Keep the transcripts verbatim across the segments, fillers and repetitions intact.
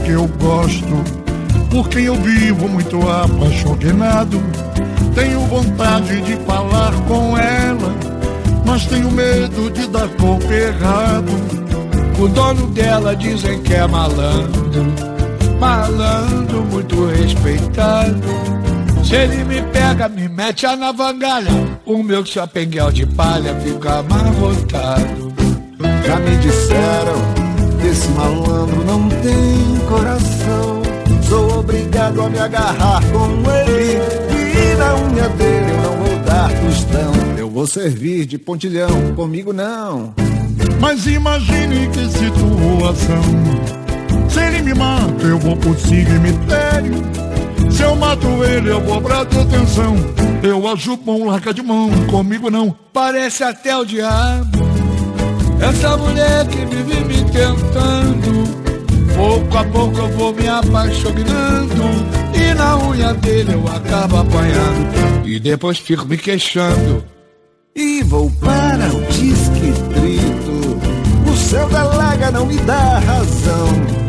que eu gosto, por quem eu vivo muito apaixonado. Tenho vontade de falar com ela, mas tenho medo de dar golpe errado. O dono dela dizem que é malandro, malandro muito respeitado. Se ele me pega, me mete a navangalha, o meu chapenguel de palha fica amarrotado. Já me disseram que esse malandro não tem coração. Sou obrigado a me agarrar com ele, e na unha dele eu não vou dar tostão. Eu vou servir de pontilhão, comigo não. Mas imagine que situação, se ele me mata eu vou pro cemitério. Se eu mato ele eu vou pra detenção. Eu acho bom, larga de mão, comigo não. Parece até o diabo, essa mulher que vive me tentando. Pouco a pouco eu vou me apaixonando, e na unha dele eu acabo apanhando, e depois fico me queixando. E vou para o distrito, o seu delega não me dá razão.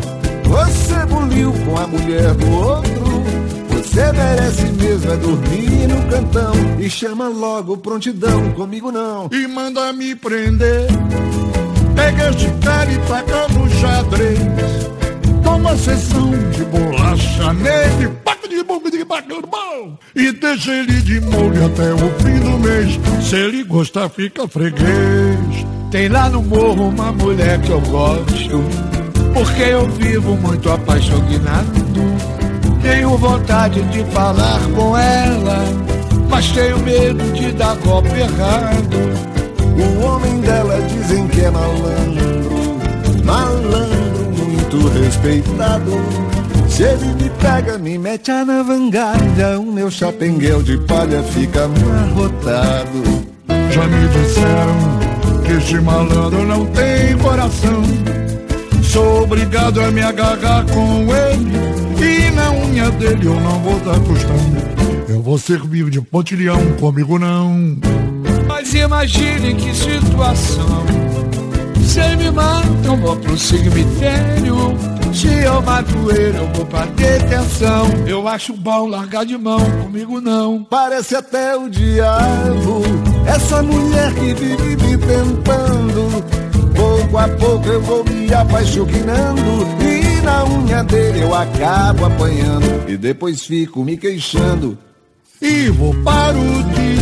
Você buliu com a mulher do outro, você merece mesmo é dormir no cantão. E chama logo prontidão, comigo não. E manda me prender, pega este cara e taca no xadrez. Toma sessão de bolacha nele, paca de boca de bacana bom, e deixa ele de molho até o fim do mês. Se ele gostar, fica freguês. Tem lá no morro uma mulher que eu gosto, porque eu vivo muito apaixonado. Tenho vontade de falar com ela, mas tenho medo de dar golpe errado. O homem dela dizem que é malandro, malandro muito respeitado. Se ele me pega, me mete a navangalha, o meu chapenguel de palha fica amarrotado. Já me disseram que este malandro não tem coração. Sou obrigado a me agarrar com ele, e na unha dele eu não vou dar tostão. Eu vou servir de pontilhão, comigo não. Mas imagine que situação, se ele me mata eu vou pro cemitério. Se eu mato ele eu vou pra detenção. Eu acho bom largar de mão, comigo não. Parece até o diabo, essa mulher que vive me tentando. Pouco a pouco eu vou me apaixonando, e na unha dele eu acabo apanhando, e depois fico me queixando. E vou para o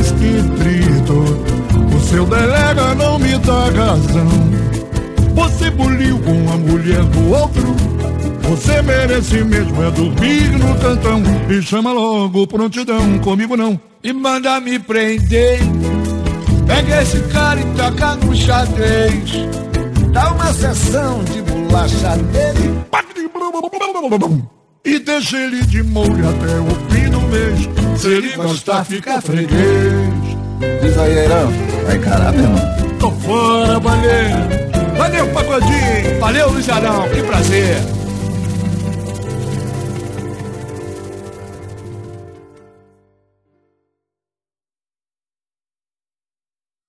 distrito, o seu delega não me dá razão. Você buliu com a mulher do outro, você merece mesmo é dormir no cantão. E chama logo prontidão, comigo não. E manda me prender, pega esse cara e taca no xadrez. Dá uma sessão de bolacha nele, e deixa ele de molho até o fim do mês. Se ele gostar, fica freguês. Diz aí, Eirão, vai encarar, meu irmão? Tô fora, valeu. Valeu, Pagodinho. Valeu, Luiz Arão, que prazer.